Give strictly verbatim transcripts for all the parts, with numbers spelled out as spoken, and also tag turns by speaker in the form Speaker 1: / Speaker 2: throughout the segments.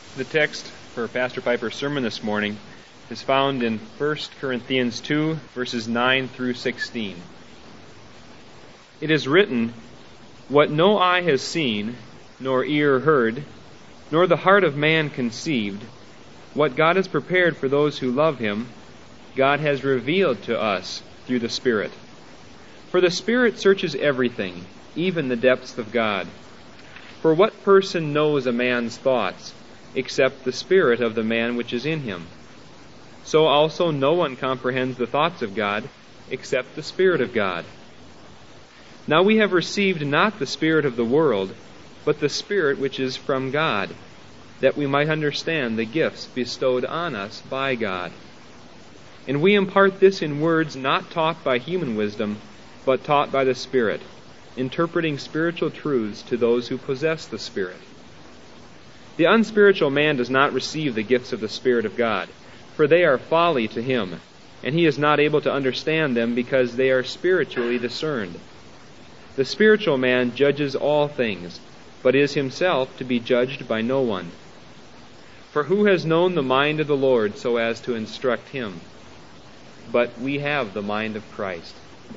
Speaker 1: The text for Pastor Piper's sermon this morning is found in First Corinthians two, verses nine through sixteen. It is written, "What no eye has seen, nor ear heard, nor the heart of man conceived, what God has prepared for those who love Him, God has revealed to us through the Spirit. For the Spirit searches everything, even the depths of God. For what person knows a man's thoughts, except the spirit of the man which is in him? So also no one comprehends the thoughts of God, except the Spirit of God. Now we have received not the spirit of the world, but the Spirit which is from God, that we might understand the gifts bestowed on us by God. And we impart this in words not taught by human wisdom, but taught by the Spirit, interpreting spiritual truths to those who possess the Spirit. The unspiritual man does not receive the gifts of the Spirit of God, for they are folly to him, and he is not able to understand them because they are spiritually discerned. The spiritual man judges all things, but is himself to be judged by no one. For who has known the mind of the Lord so as to instruct him? But we have the mind of Christ."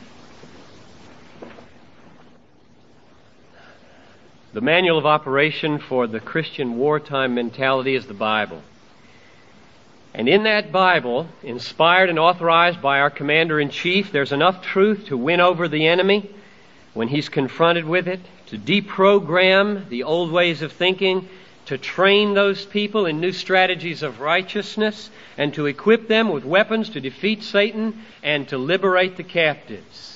Speaker 2: The manual of operation for the Christian wartime mentality is the Bible. And in that Bible, inspired and authorized by our Commander-in-Chief, there's enough truth to win over the enemy when he's confronted with it, to deprogram the old ways of thinking, to train those people in new strategies of righteousness, and to equip them with weapons to defeat Satan and to liberate the captives.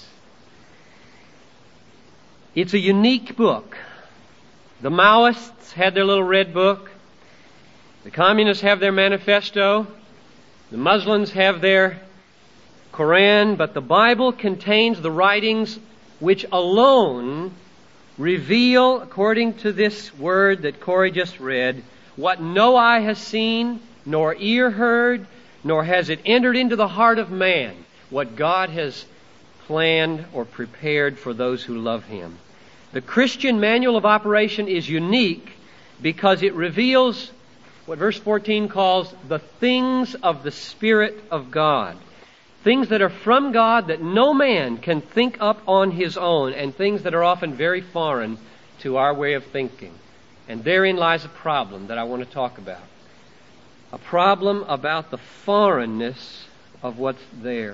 Speaker 2: It's a unique book. The Maoists had their little red book. The Communists have their manifesto. The Muslims have their Quran. But the Bible contains the writings which alone reveal, according to this word that Corey just read, what no eye has seen, nor ear heard, nor has it entered into the heart of man, what God has planned or prepared for those who love Him. The Christian manual of operation is unique because it reveals what verse fourteen calls the things of the Spirit of God. Things that are from God that no man can think up on his own, and things that are often very foreign to our way of thinking. And therein lies a problem that I want to talk about. A problem about the foreignness of what's there.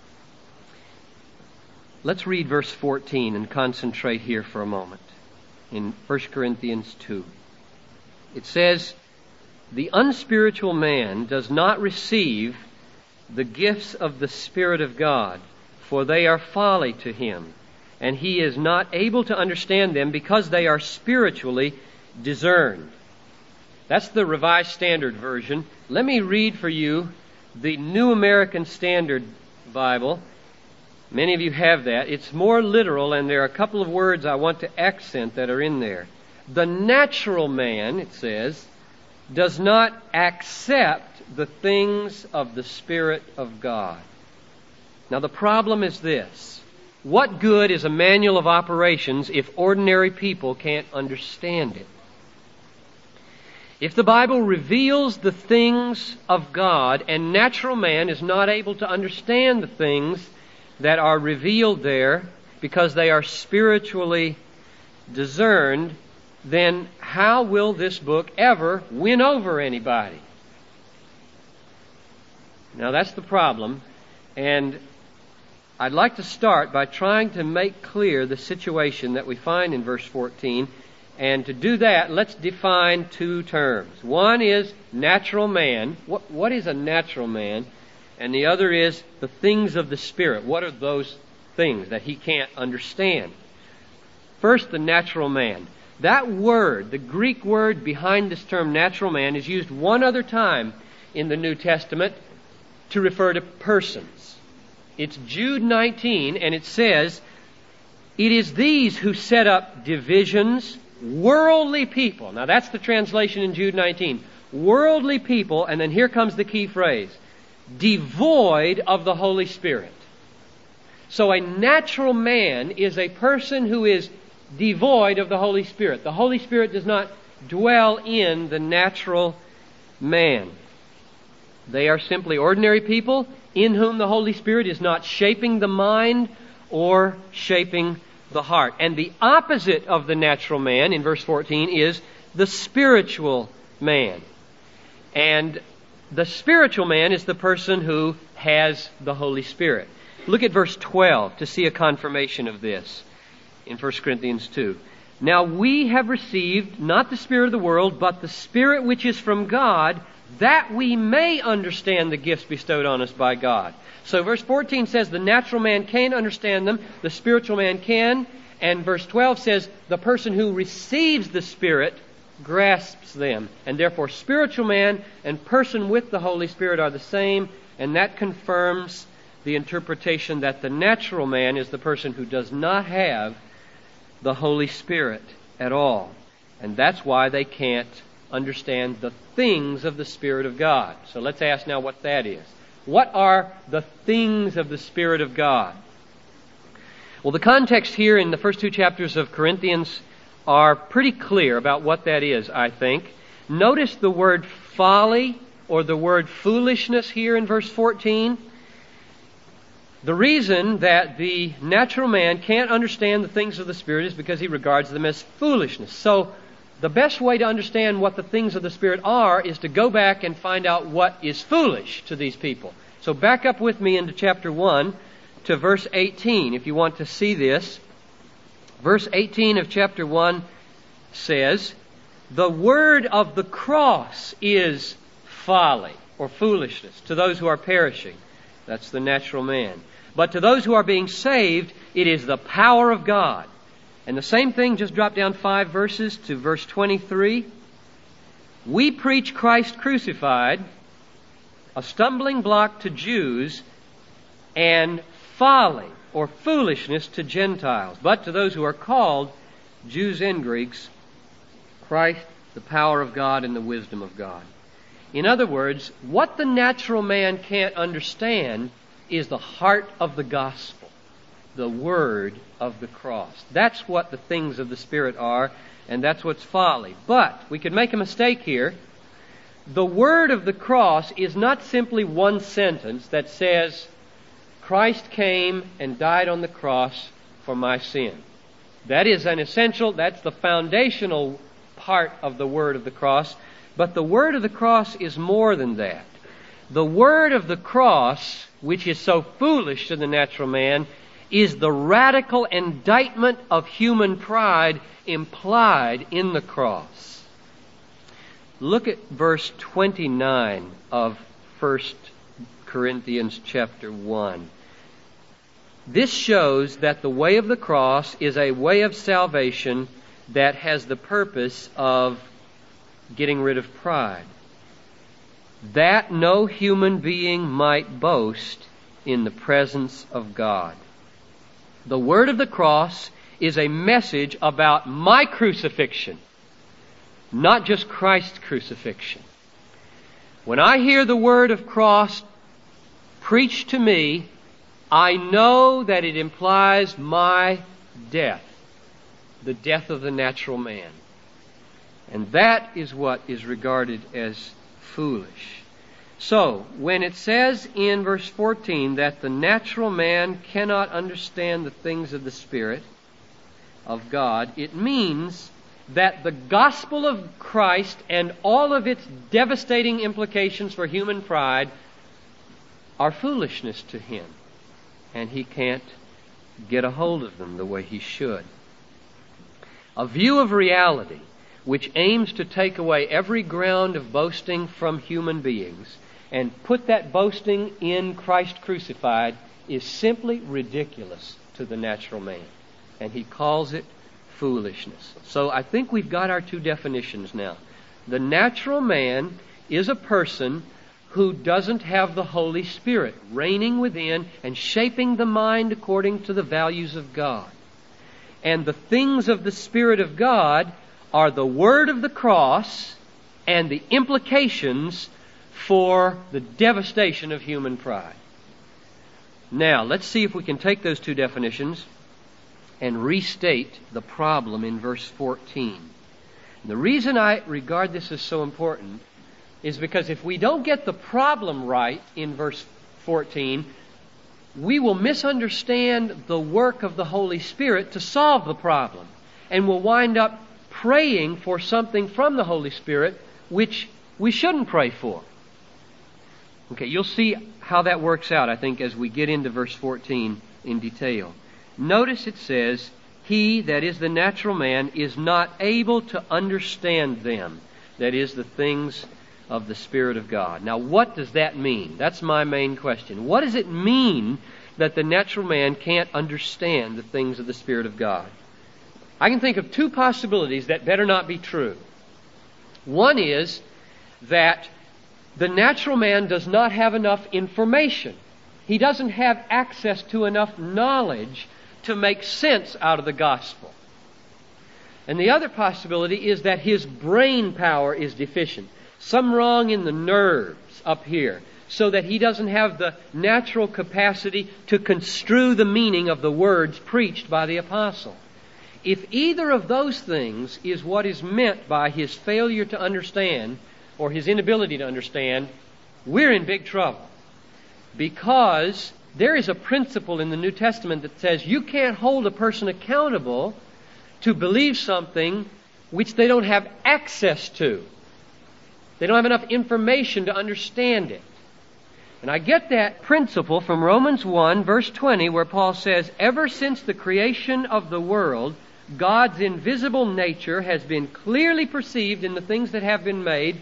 Speaker 2: Let's read verse fourteen and concentrate here for a moment in First Corinthians two. It says, "The unspiritual man does not receive the gifts of the Spirit of God, for they are folly to him, and he is not able to understand them because they are spiritually discerned." That's the Revised Standard Version. Let me read for you the New American Standard Bible. Many of you have that. It's more literal, and there are a couple of words I want to accent that are in there. The natural man, it says, does not accept the things of the Spirit of God. Now the problem is this. What good is a manual of operations if ordinary people can't understand it? If the Bible reveals the things of God and natural man is not able to understand the things that are revealed there because they are spiritually discerned, then how will this book ever win over anybody? Now that's the problem, and I'd like to start by trying to make clear the situation that we find in verse fourteen, and to do that, let's define two terms. One is natural man. What, what is a natural man? And the other is the things of the Spirit. What are those things that he can't understand? First, the natural man. That word, the Greek word behind this term natural man, is used one other time in the New Testament to refer to persons. It's Jude nineteen, and it says, "It is these who set up divisions, worldly people." Now that's the translation in Jude nineteen. Worldly people, and then here comes the key phrase, devoid of the Holy Spirit. So a natural man is a person who is devoid of the Holy Spirit. The Holy Spirit does not dwell in the natural man. They are simply ordinary people in whom the Holy Spirit is not shaping the mind or shaping the heart. And the opposite of the natural man, in verse fourteen, is the spiritual man. And the spiritual man is the person who has the Holy Spirit. Look at verse twelve to see a confirmation of this in First Corinthians two. Now we have received not the spirit of the world, but the Spirit which is from God, that we may understand the gifts bestowed on us by God. So verse fourteen says the natural man can't understand them, the spiritual man can. And verse twelve says the person who receives the Spirit grasps them. And therefore spiritual man and person with the Holy Spirit are the same. And that confirms the interpretation that the natural man is the person who does not have the Holy Spirit at all. And that's why they can't understand the things of the Spirit of God. So let's ask now what that is. What are the things of the Spirit of God? Well, the context here in the first two chapters of Corinthians are pretty clear about what that is, I think. Notice the word folly or the word foolishness here in verse fourteen. The reason that the natural man can't understand the things of the Spirit is because he regards them as foolishness. So the best way to understand what the things of the Spirit are is to go back and find out what is foolish to these people. So back up with me into chapter one to verse eighteen if you want to see this. Verse eighteen of chapter one says, the word of the cross is folly or foolishness to those who are perishing. That's the natural man. But to those who are being saved, it is the power of God. And the same thing, just drop down five verses to verse twenty-three. We preach Christ crucified, a stumbling block to Jews, and folly or foolishness to Gentiles. But to those who are called, Jews and Greeks, Christ, the power of God and the wisdom of God. In other words, what the natural man can't understand is the heart of the gospel, the word of the cross. That's what the things of the Spirit are, and that's what's folly. But we could make a mistake here. The word of the cross is not simply one sentence that says, Christ came and died on the cross for my sin. That is an essential, that's the foundational part of the word of the cross. But the word of the cross is more than that. The word of the cross, which is so foolish to the natural man, is the radical indictment of human pride implied in the cross. Look at verse twenty-nine of First Corinthians chapter one. This shows that the way of the cross is a way of salvation that has the purpose of getting rid of pride, that no human being might boast in the presence of God. The word of the cross is a message about my crucifixion, not just Christ's crucifixion. When I hear the word of cross preached to me, I know that it implies my death, the death of the natural man. And that is what is regarded as foolish. So, when it says in verse fourteen that the natural man cannot understand the things of the Spirit of God, it means that the gospel of Christ and all of its devastating implications for human pride are foolishness to him. And he can't get a hold of them the way he should. A view of reality which aims to take away every ground of boasting from human beings and put that boasting in Christ crucified is simply ridiculous to the natural man. And he calls it foolishness. So I think we've got our two definitions now. The natural man is a person who doesn't have the Holy Spirit reigning within and shaping the mind according to the values of God. And the things of the Spirit of God are the word of the cross and the implications for the devastation of human pride. Now, let's see if we can take those two definitions and restate the problem in verse fourteen. And the reason I regard this as so important, is because if we don't get the problem right in verse fourteen, we will misunderstand the work of the Holy Spirit to solve the problem, and will wind up praying for something from the Holy Spirit which we shouldn't pray for. Okay, you'll see how that works out, I think, as we get into verse fourteen in detail. Notice it says, he, that is the natural man, is not able to understand them, that is, the things of the Spirit of God. Now, what does that mean? That's my main question. What does it mean that the natural man can't understand the things of the Spirit of God? I can think of two possibilities that better not be true. One is that the natural man does not have enough information. He doesn't have access to enough knowledge to make sense out of the gospel. And the other possibility is that his brain power is deficient. Some wrong in the nerves up here, so that he doesn't have the natural capacity to construe the meaning of the words preached by the apostle. If either of those things is what is meant by his failure to understand, or his inability to understand, we're in big trouble. Because there is a principle in the New Testament that says you can't hold a person accountable to believe something which they don't have access to. They don't have enough information to understand it. And I get that principle from Romans one, verse twenty, where Paul says, ever since the creation of the world, God's invisible nature has been clearly perceived in the things that have been made.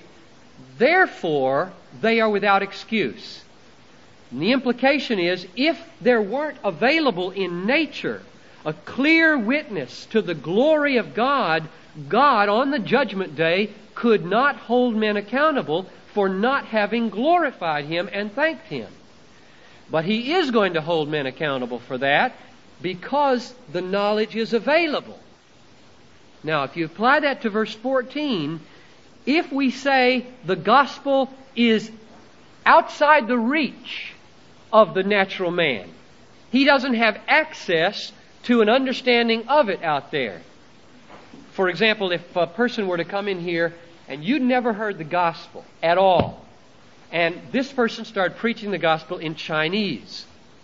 Speaker 2: Therefore, they are without excuse. And the implication is, if there weren't available in nature a clear witness to the glory of God, God on the judgment day could not hold men accountable for not having glorified Him and thanked Him. But He is going to hold men accountable for that because the knowledge is available. Now, if you apply that to verse fourteen, if we say the gospel is outside the reach of the natural man, he doesn't have access to an understanding of it out there. For example, if a person were to come in here and you'd never heard the gospel at all, and this person started preaching the gospel in Chinese,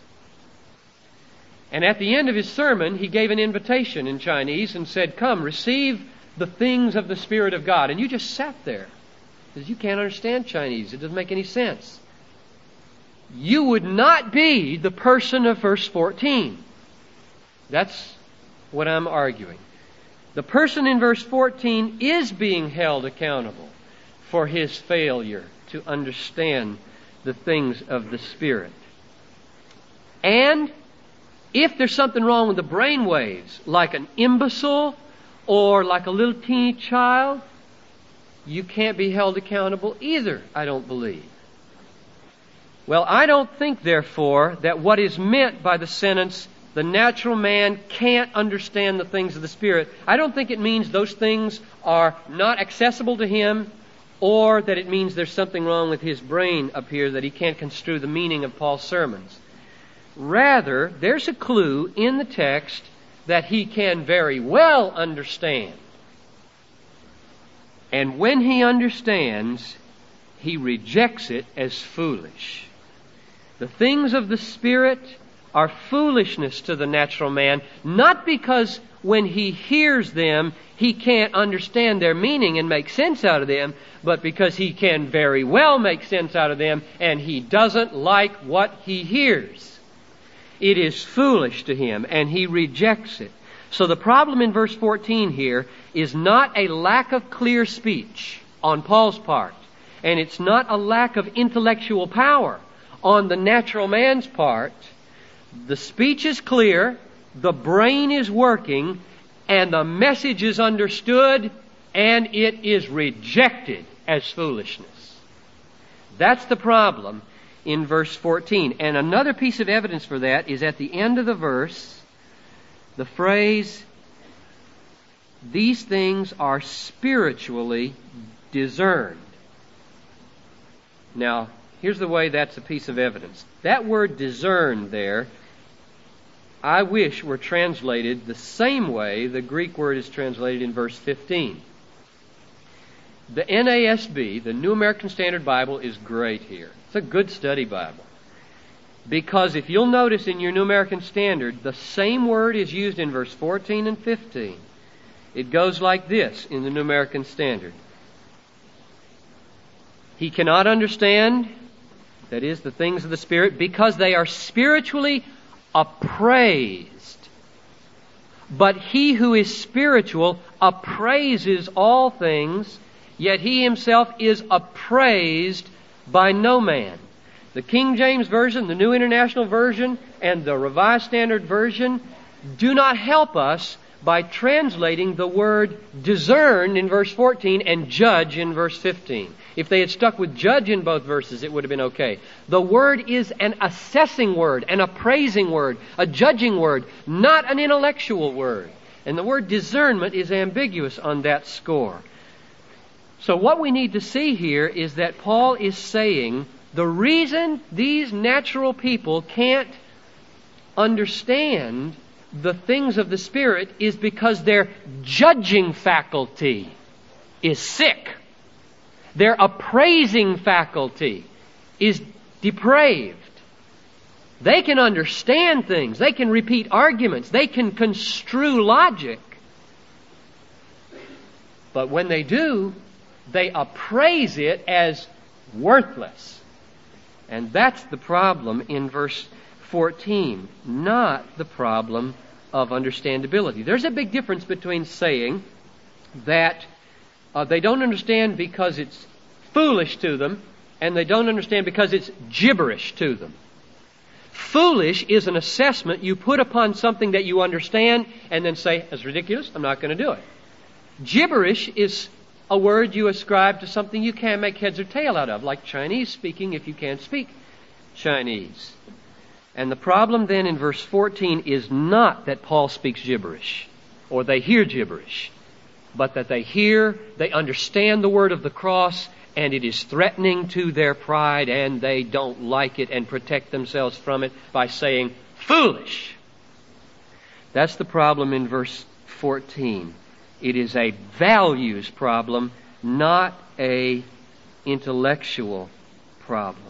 Speaker 2: and at the end of his sermon he gave an invitation in Chinese and said, come, receive the things of the Spirit of God. And you just sat there because you can't understand Chinese. It doesn't make any sense. You would not be the person of verse fourteen. That's what I'm arguing. The person in verse fourteen is being held accountable for his failure to understand the things of the Spirit. And if there's something wrong with the brain waves, like an imbecile or like a little teeny child, you can't be held accountable either, I don't believe. Well, I don't think, therefore, that what is meant by the sentence, the natural man can't understand the things of the Spirit, I don't think it means those things are not accessible to him, or that it means there's something wrong with his brain up here, that he can't construe the meaning of Paul's sermons. Rather, there's a clue in the text that he can very well understand. And when he understands, he rejects it as foolish. The things of the Spirit are foolishness to the natural man, not because when he hears them, he can't understand their meaning and make sense out of them, but because he can very well make sense out of them, and he doesn't like what he hears. It is foolish to him, and he rejects it. So the problem in verse fourteen here is not a lack of clear speech on Paul's part, and it's not a lack of intellectual power on the natural man's part. The speech is clear, the brain is working, and the message is understood, and it is rejected as foolishness. That's the problem in verse fourteen. And another piece of evidence for that is at the end of the verse, the phrase, these things are spiritually discerned. Now, here's the way that's a piece of evidence. That word discern there, I wish were translated the same way the Greek word is translated in verse fifteen. The N A S B, the New American Standard Bible, is great here. It's a good study Bible. Because if you'll notice in your New American Standard, the same word is used in verse fourteen and fifteen. It goes like this in the New American Standard. He cannot understand, that is, the things of the Spirit, because they are spiritually appraised. But he who is spiritual appraises all things, yet he himself is appraised by no man. The King James Version, the New International Version, and the Revised Standard Version do not help us by translating the word discern in verse fourteen and judge in verse fifteen. If they had stuck with judge in both verses, it would have been okay. The word is an assessing word, an appraising word, a judging word, not an intellectual word. And the word discernment is ambiguous on that score. So what we need to see here is that Paul is saying the reason these natural people can't understand the things of the Spirit is because their judging faculty is sick. Their appraising faculty is depraved. They can understand things. They can repeat arguments. They can construe logic. But when they do, they appraise it as worthless. And that's the problem in verse fourteen, not the problem of understandability. There's a big difference between saying that uh, they don't understand because it's foolish to them, and they don't understand because it's gibberish to them. Foolish is an assessment you put upon something that you understand and then say, it's ridiculous, I'm not going to do it. Gibberish is a word you ascribe to something you can't make heads or tail out of, like Chinese speaking if you can't speak Chinese. And the problem then in verse fourteen is not that Paul speaks gibberish, or they hear gibberish, but that they hear, they understand the word of the cross, and it is threatening to their pride, and they don't like it and protect themselves from it by saying, foolish. That's the problem in verse fourteen. It is a values problem, not a intellectual problem.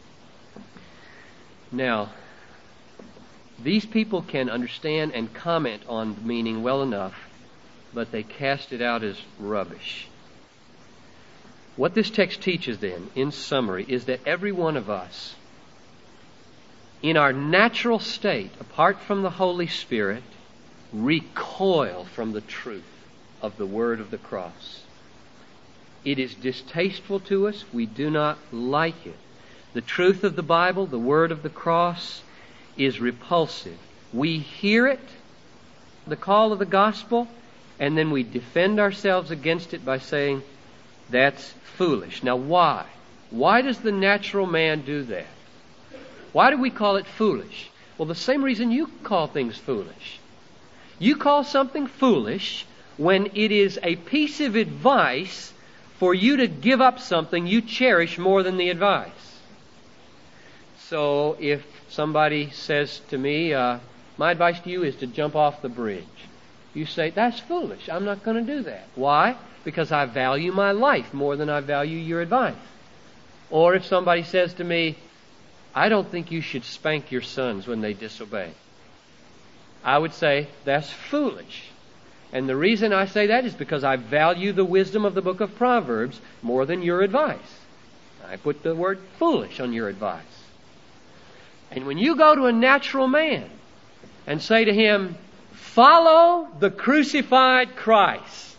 Speaker 2: Now, these people can understand and comment on meaning well enough, but they cast it out as rubbish. What this text teaches then, in summary, is that every one of us, in our natural state, apart from the Holy Spirit, recoil from the truth of the word of the cross. It is distasteful to us. We do not like it. The truth of the Bible, the word of the cross, is repulsive. We hear it, the call of the gospel, and then we defend ourselves against it by saying, that's foolish. Now why? Why does the natural man do that? Why do we call it foolish? Well, the same reason you call things foolish. You call something foolish when it is a piece of advice for you to give up something you cherish more than the advice. So if somebody says to me, uh, my advice to you is to jump off the bridge. You say, that's foolish. I'm not going to do that. Why? Because I value my life more than I value your advice. Or if somebody says to me, I don't think you should spank your sons when they disobey, I would say, that's foolish. And the reason I say that is because I value the wisdom of the book of Proverbs more than your advice. I put the word foolish on your advice. And when you go to a natural man and say to him, follow the crucified Christ,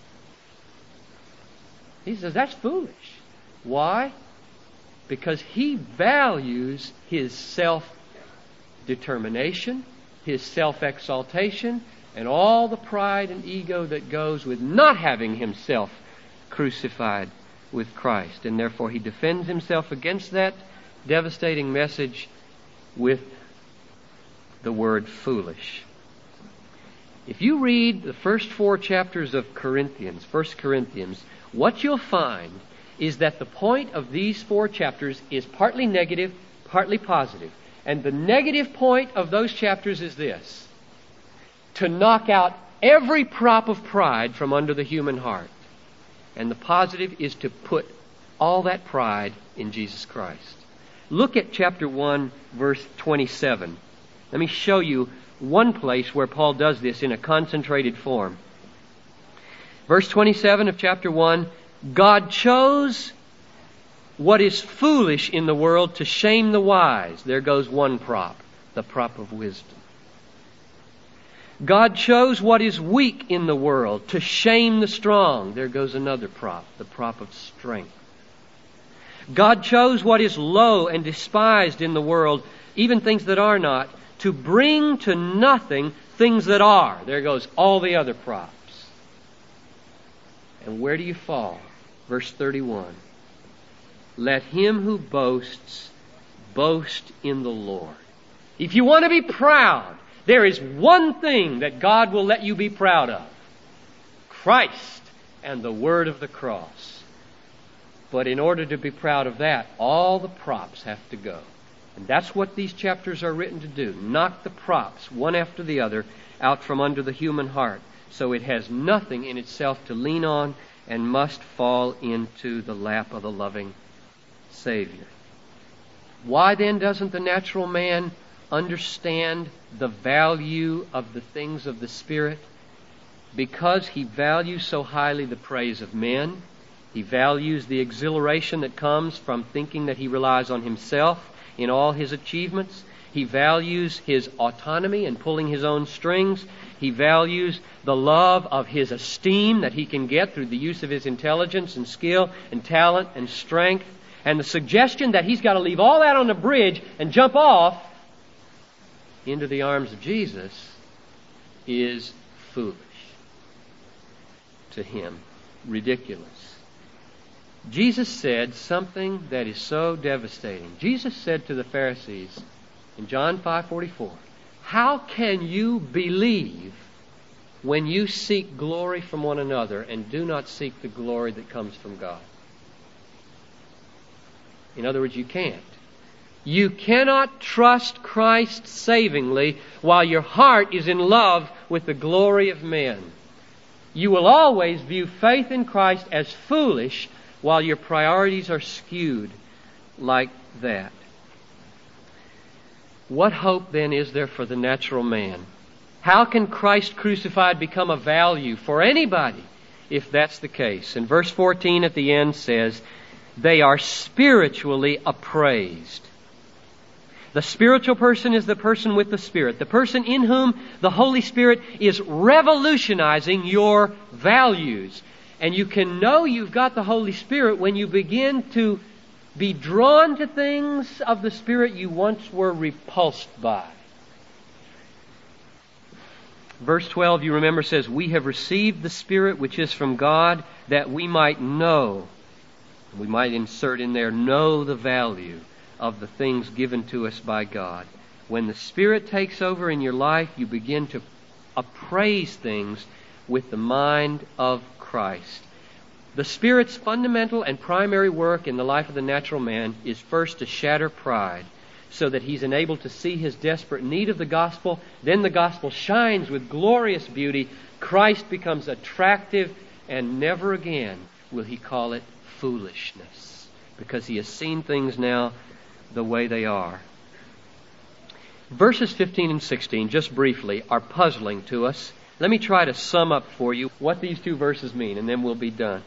Speaker 2: he says, that's foolish. Why? Because he values his self-determination, his self-exaltation, and all the pride and ego that goes with not having himself crucified with Christ. And therefore he defends himself against that devastating message with the word foolish. If you read the first four chapters of Corinthians, First Corinthians, what you'll find is that the point of these four chapters is partly negative, partly positive. And the negative point of those chapters is this: to knock out every prop of pride from under the human heart. And the positive is to put all that pride in Jesus Christ. Look at chapter one, verse twenty-seven. Let me show you one place where Paul does this in a concentrated form. Verse twenty-seven of chapter one, God chose what is foolish in the world to shame the wise. There goes one prop, the prop of wisdom. God chose what is weak in the world to shame the strong. There goes another prop, the prop of strength. God chose what is low and despised in the world, even things that are not, to bring to nothing things that are. There goes all the other props. And where do you fall? Verse thirty-one. Let him who boasts boast in the Lord. If you want to be proud, there is one thing that God will let you be proud of. Christ and the word of the cross. But in order to be proud of that, all the props have to go. And that's what these chapters are written to do. Knock the props, one after the other, out from under the human heart. So it has nothing in itself to lean on and must fall into the lap of the loving Savior. Why then doesn't the natural man understand the value of the things of the Spirit? Because he values so highly the praise of men. He values the exhilaration that comes from thinking that he relies on himself in all his achievements. He values his autonomy and pulling his own strings. He values the love of his esteem that he can get through the use of his intelligence and skill and talent and strength. And the suggestion that he's got to leave all that on the bridge and jump off into the arms of Jesus is foolish to him, ridiculous. Jesus said something that is so devastating. Jesus said to the Pharisees in John five forty-four, how can you believe when you seek glory from one another and do not seek the glory that comes from God? In other words, you can't. You cannot trust Christ savingly while your heart is in love with the glory of men. You will always view faith in Christ as foolish while your priorities are skewed like that. What hope then is there for the natural man? How can Christ crucified become a value for anybody if that's the case? And verse fourteen at the end says, they are spiritually appraised. The spiritual person is the person with the Spirit, the person in whom the Holy Spirit is revolutionizing your values. And you can know you've got the Holy Spirit when you begin to be drawn to things of the Spirit you once were repulsed by. Verse twelve, you remember, says, we have received the Spirit which is from God, that we might know. We might insert in there, know the value of the things given to us by God. When the Spirit takes over in your life, you begin to appraise things with the mind of Christ. The Spirit's fundamental and primary work in the life of the natural man is first to shatter pride, so that he's enabled to see his desperate need of the gospel. Then the gospel shines with glorious beauty. Christ becomes attractive, and never again will he call it foolishness, because he has seen things now the way they are. Verses fifteen and sixteen, just briefly, are puzzling to us. Let me try to sum up for you what these two verses mean, and then we'll be done.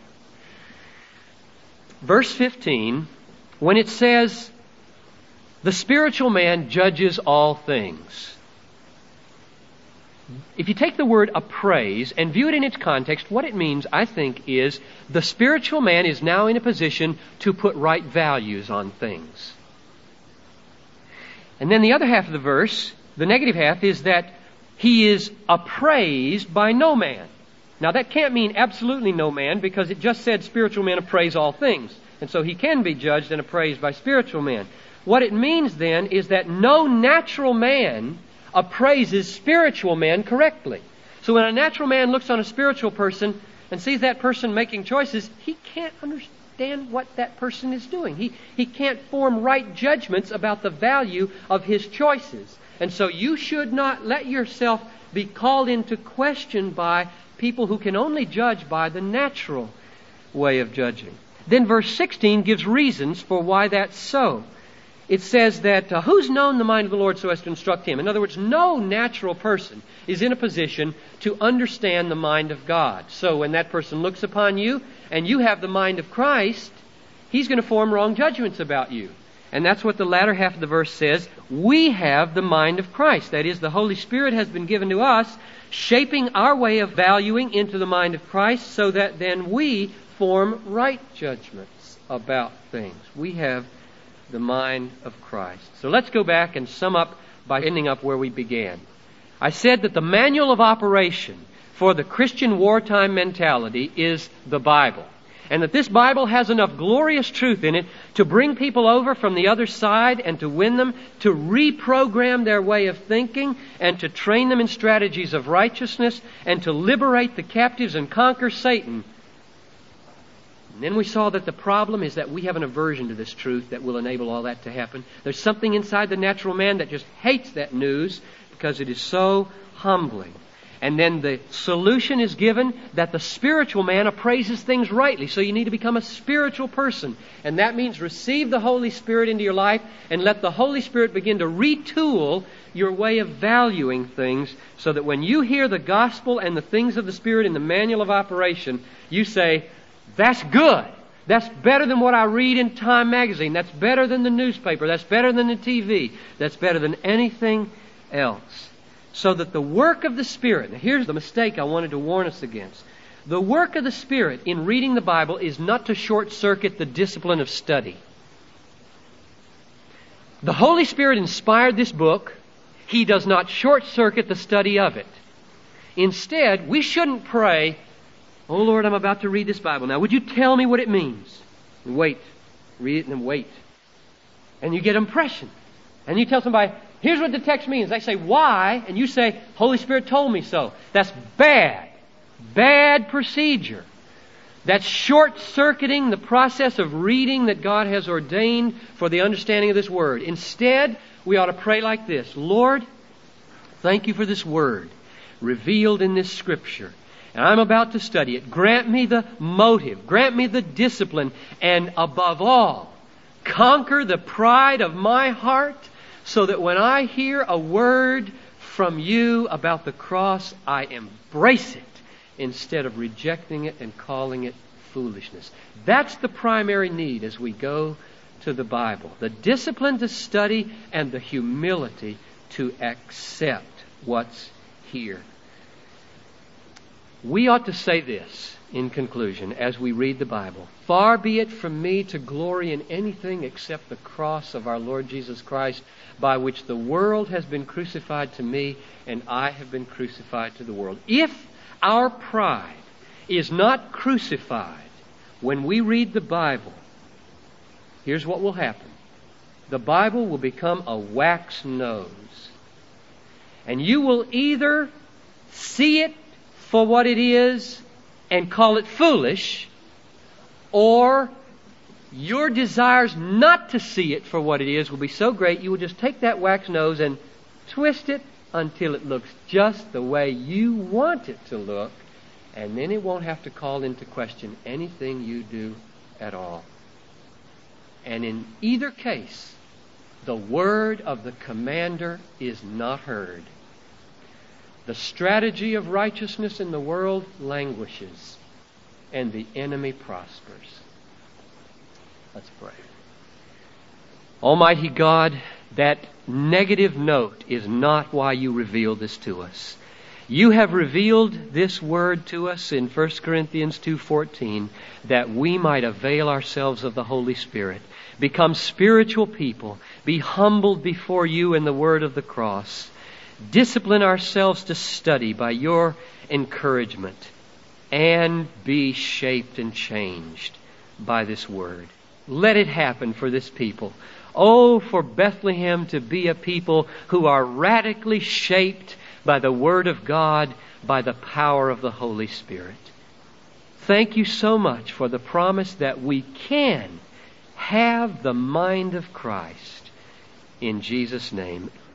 Speaker 2: Verse fifteen, when it says, the spiritual man judges all things. If you take the word appraise and view it in its context, what it means, I think, is the spiritual man is now in a position to put right values on things. And then the other half of the verse, the negative half, is that he is appraised by no man. Now that can't mean absolutely no man, because it just said spiritual men appraise all things. And so he can be judged and appraised by spiritual men. What it means then is that no natural man appraises spiritual men correctly. So when a natural man looks on a spiritual person and sees that person making choices, he can't understand what that person is doing. He, he can't form right judgments about the value of his choices. And so you should not let yourself be called into question by people who can only judge by the natural. way of judging. Then verse sixteen gives reasons for why that's so. It says that, uh, who's known the mind of the Lord so as to instruct him? In other words, no natural person is in a position to understand the mind of God. So when that person looks upon you and you have the mind of Christ, he's going to form wrong judgments about you. And that's what the latter half of the verse says. We have the mind of Christ. That is, the Holy Spirit has been given to us, shaping our way of valuing into the mind of Christ, so that then we form right judgments about things. We have the mind of Christ. So let's go back and sum up by ending up where we began. I said that the manual of operation for the Christian wartime mentality is the Bible. And that this Bible has enough glorious truth in it to bring people over from the other side and to win them, to reprogram their way of thinking, and to train them in strategies of righteousness, and to liberate the captives and conquer Satan. And then we saw that the problem is that we have an aversion to this truth that will enable all that to happen. There's something inside the natural man that just hates that news because it is so humbling. And then the solution is given that the spiritual man appraises things rightly. So you need to become a spiritual person. And that means receive the Holy Spirit into your life and let the Holy Spirit begin to retool your way of valuing things so that when you hear the gospel and the things of the Spirit in the manual of operation, you say, that's good. That's better than what I read in Time magazine. That's better than the newspaper. That's better than the T V. That's better than anything else. So that the work of the Spirit, now here's the mistake I wanted to warn us against. The work of the Spirit in reading the Bible is not to short-circuit the discipline of study. The Holy Spirit inspired this book. He does not short-circuit the study of it. Instead, we shouldn't pray, oh Lord, I'm about to read this Bible. Now, would you tell me what it means? And wait. Read it and then wait. And you get impression. And you tell somebody, here's what the text means. They say, why? And you say, Holy Spirit told me so. That's bad. Bad procedure. That's short-circuiting the process of reading that God has ordained for the understanding of this Word. Instead, we ought to pray like this. Lord, thank you for this Word revealed in this Scripture. And I'm about to study it. Grant me the motive. Grant me the discipline. And above all, conquer the pride of my heart so that when I hear a word from you about the cross, I embrace it instead of rejecting it and calling it foolishness. That's the primary need as we go to the Bible. The discipline to study and the humility to accept what's here. We ought to say this in conclusion as we read the Bible. Far be it from me to glory in anything except the cross of our Lord Jesus Christ, by which the world has been crucified to me and I have been crucified to the world. If our pride is not crucified when we read the Bible, here's what will happen. The Bible will become a wax nose. And you will either see it for what it is and call it foolish, or your desires not to see it for what it is will be so great you will just take that wax nose and twist it until it looks just the way you want it to look, and then it won't have to call into question anything you do at all. And in either case, the word of the commander is not heard. The strategy of righteousness in the world languishes, and the enemy prospers. Let's pray. Almighty God, that negative note is not why you revealed this to us. You have revealed this word to us in First Corinthians two fourteen that we might avail ourselves of the Holy Spirit, become spiritual people, be humbled before you in the word of the cross, discipline ourselves to study by your encouragement, and be shaped and changed by this word. Let it happen for this people. Oh, for Bethlehem to be a people who are radically shaped by the Word of God, by the power of the Holy Spirit. Thank you so much for the promise that we can have the mind of Christ. In Jesus' name.